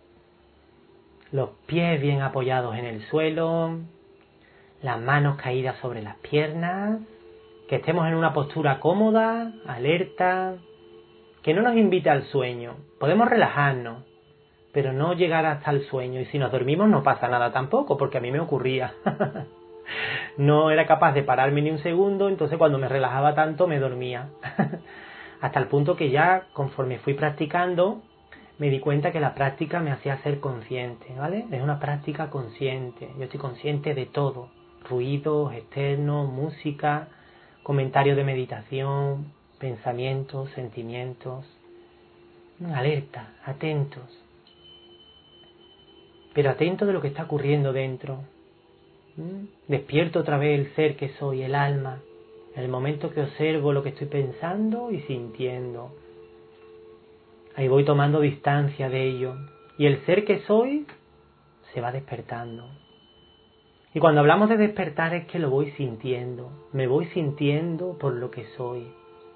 los pies bien apoyados en el suelo, las manos caídas sobre las piernas, que estemos en una postura cómoda, alerta, que no nos invite al sueño. Podemos relajarnos, pero no llegar hasta el sueño. Y si nos dormimos no pasa nada tampoco, porque a mí me ocurría. No era capaz de pararme ni un segundo, entonces cuando me relajaba tanto me dormía. Hasta el punto que ya, conforme fui practicando, me di cuenta que la práctica me hacía ser consciente, ¿vale? Es una práctica consciente. Yo estoy consciente de todo. Ruidos externos, música, comentarios de meditación, pensamientos, sentimientos. Alerta, atentos. Pero atento de lo que está ocurriendo dentro. ¿Mm? Despierto otra vez el ser que soy, el alma. En el momento que observo lo que estoy pensando y sintiendo. Ahí voy tomando distancia de ello. Y el ser que soy se va despertando. Y cuando hablamos de despertar es que lo voy sintiendo. Me voy sintiendo por lo que soy.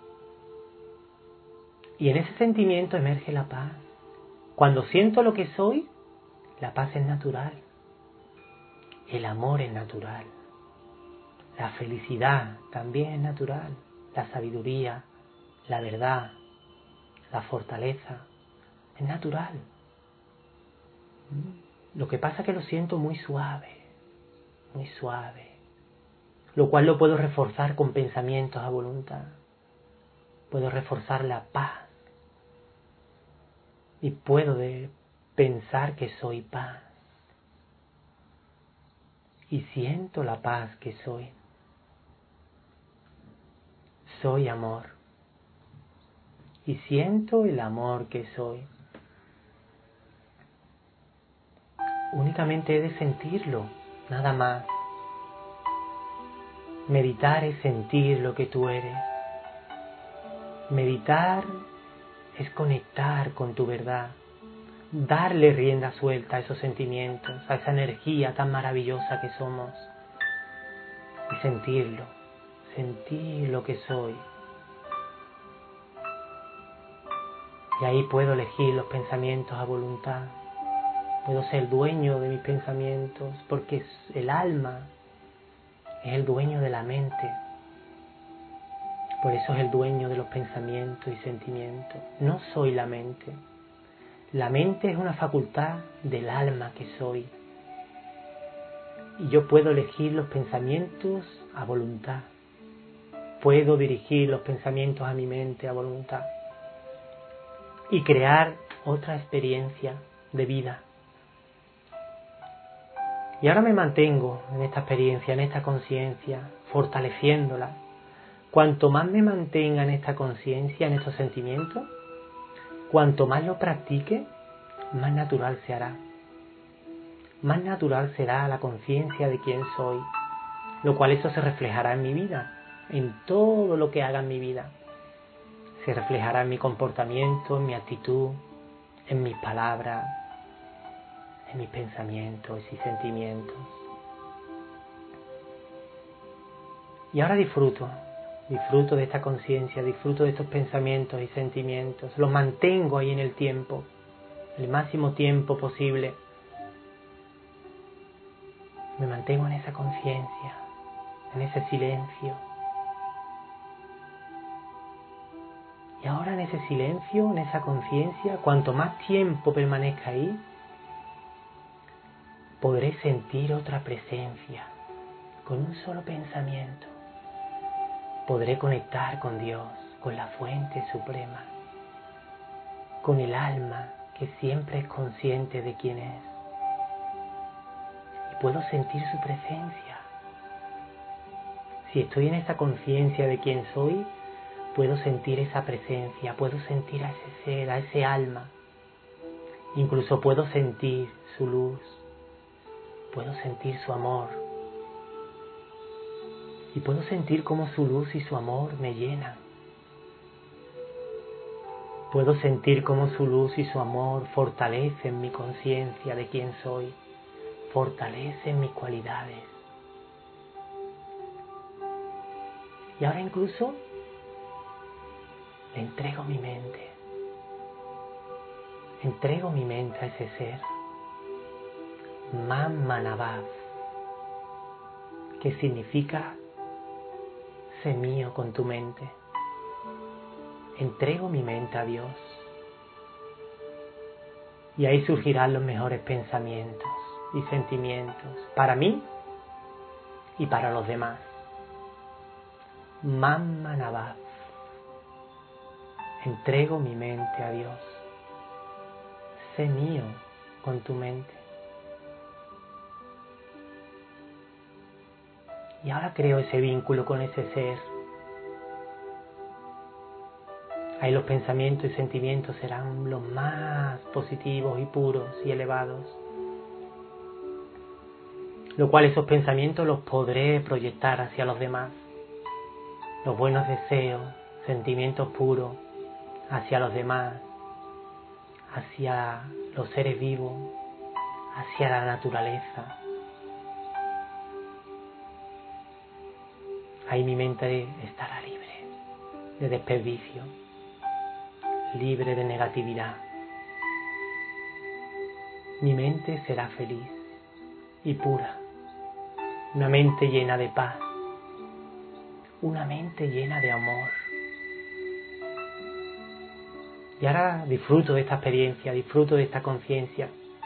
Y en ese sentimiento emerge la paz. Cuando siento lo que soy, la paz es natural. El amor es natural. La felicidad también es natural. La sabiduría, la verdad, la fortaleza, es natural. Lo que pasa es que lo siento muy suave, muy suave. Lo cual lo puedo reforzar con pensamientos a voluntad. Puedo reforzar la paz. Y puedo de pensar que soy paz. Y siento la paz que soy. Soy amor. Y siento el amor que soy. Únicamente he de sentirlo, nada más. Meditar es sentir lo que tú eres. Meditar es conectar con tu verdad. Darle rienda suelta a esos sentimientos, a esa energía tan maravillosa que somos. Y sentirlo, sentir lo que soy. Y ahí puedo elegir los pensamientos a voluntad. Puedo ser dueño de mis pensamientos, porque el alma es el dueño de la mente. Por eso es el dueño de los pensamientos y sentimientos. No soy la mente. La mente es una facultad del alma que soy. Y yo puedo elegir los pensamientos a voluntad. Puedo dirigir los pensamientos a mi mente a voluntad. Y crear otra experiencia de vida. Y ahora me mantengo en esta experiencia, en esta conciencia, fortaleciéndola. Cuanto más me mantenga en esta conciencia, en estos sentimientos, cuanto más lo practique, más natural se hará. Más natural será la conciencia de quién soy. lo cual eso se reflejará en mi vida, en todo lo que haga en mi vida. Se reflejará en mi comportamiento, en mi actitud, en mis palabras, en mis pensamientos y sentimientos. Y ahora disfruto, disfruto de esta conciencia, disfruto de estos pensamientos y sentimientos, los mantengo ahí en el tiempo, el máximo tiempo posible. Me mantengo en esa conciencia, en ese silencio. Y ahora en ese silencio, en esa conciencia, cuanto más tiempo permanezca ahí, podré sentir otra presencia, con un solo pensamiento. Podré conectar con Dios, con la fuente suprema, con el alma que siempre es consciente de quién es. Y puedo sentir su presencia. Si estoy en esa conciencia de quién soy, puedo sentir esa presencia, puedo sentir a ese ser, a ese alma. Incluso puedo sentir su luz, puedo sentir su amor. Y puedo sentir cómo su luz y su amor me llenan. Puedo sentir cómo su luz y su amor fortalecen mi conciencia de quién soy, fortalecen mis cualidades. Y ahora incluso le entrego mi mente. Entrego mi mente a ese ser. Manmanabhav, que significa sé mío con tu mente. Entrego mi mente a Dios. Y ahí surgirán los mejores pensamientos y sentimientos para mí y para los demás. Manmanabhav. Entrego mi mente a Dios. Sé mío con tu mente. Y ahora creo ese vínculo con ese ser. Ahí los pensamientos y sentimientos serán los más positivos y puros y elevados. Lo cual esos pensamientos los podré proyectar hacia los demás. Los buenos deseos, sentimientos puros hacia los demás, hacia los seres vivos, hacia la naturaleza. Ahí mi mente estará libre de desperdicio, libre de negatividad. Mi mente será feliz y pura, una mente llena de paz, una mente llena de amor. Y ahora disfruto de esta experiencia, disfruto de esta conciencia,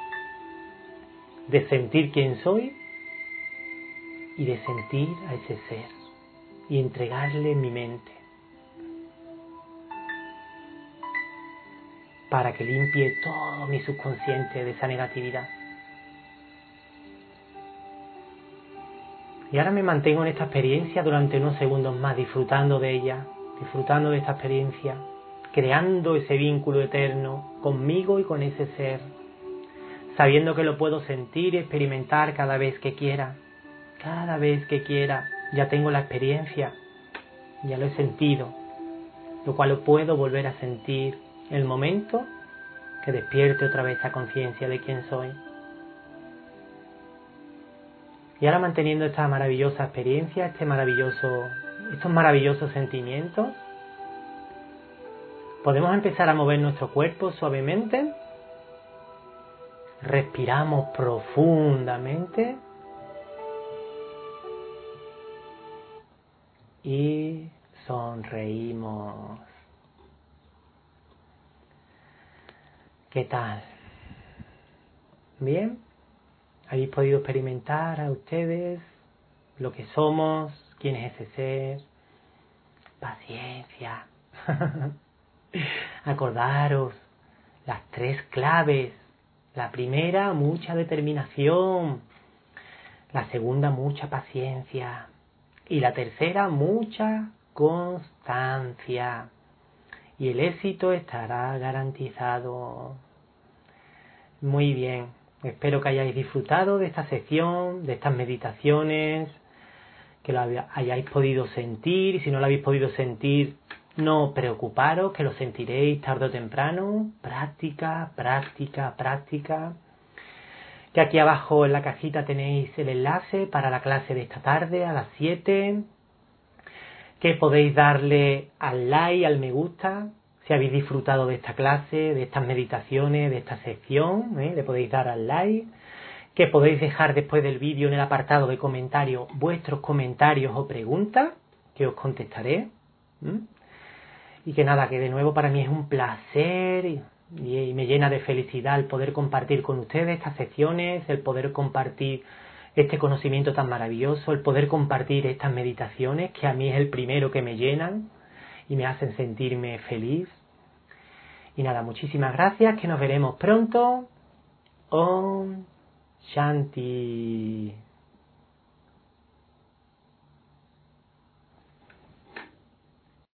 de sentir quién soy y de sentir a ese ser y entregarle mi mente para que limpie todo mi subconsciente de esa negatividad. Y ahora me mantengo en esta experiencia durante unos segundos más, disfrutando de ella, disfrutando de esta experiencia, creando ese vínculo eterno conmigo y con ese ser, sabiendo que lo puedo sentir y experimentar cada vez que quiera, cada vez que quiera. Ya tengo la experiencia, ya lo he sentido, lo cual lo puedo volver a sentir en el momento que despierte otra vez esa conciencia de quién soy. Y ahora manteniendo esta maravillosa experiencia, este maravilloso, estos maravillosos sentimientos, podemos empezar a mover nuestro cuerpo suavemente. Respiramos profundamente y sonreímos. ¿Qué tal? ¿Bien? ¿Habéis podido experimentar a ustedes lo que somos? ¿Quién es ese ser? Paciencia. Acordaros las tres claves. La primera, mucha determinación. La segunda, mucha paciencia. Y la tercera, mucha constancia. Y el éxito estará garantizado. Muy bien. Espero que hayáis disfrutado de esta sección, de estas meditaciones, que lo hayáis podido sentir. Y si no lo habéis podido sentir, no preocuparos, que lo sentiréis tarde o temprano. Práctica, práctica, práctica. Que aquí abajo en la cajita tenéis el enlace para la clase de esta tarde a las siete. Que podéis darle al like, al me gusta, si habéis disfrutado de esta clase, de estas meditaciones, de esta sección, ¿eh? Le podéis dar al like. Que podéis dejar después del vídeo en el apartado de comentarios vuestros comentarios o preguntas, que os contestaré. ¿Mm? Y que nada, que de nuevo para mí es un placer y, y me llena de felicidad el poder compartir con ustedes estas secciones, el poder compartir este conocimiento tan maravilloso, el poder compartir estas meditaciones, que a mí es el primero que me llenan y me hacen sentirme feliz. Y nada, muchísimas gracias, que nos veremos pronto. Om Shanti.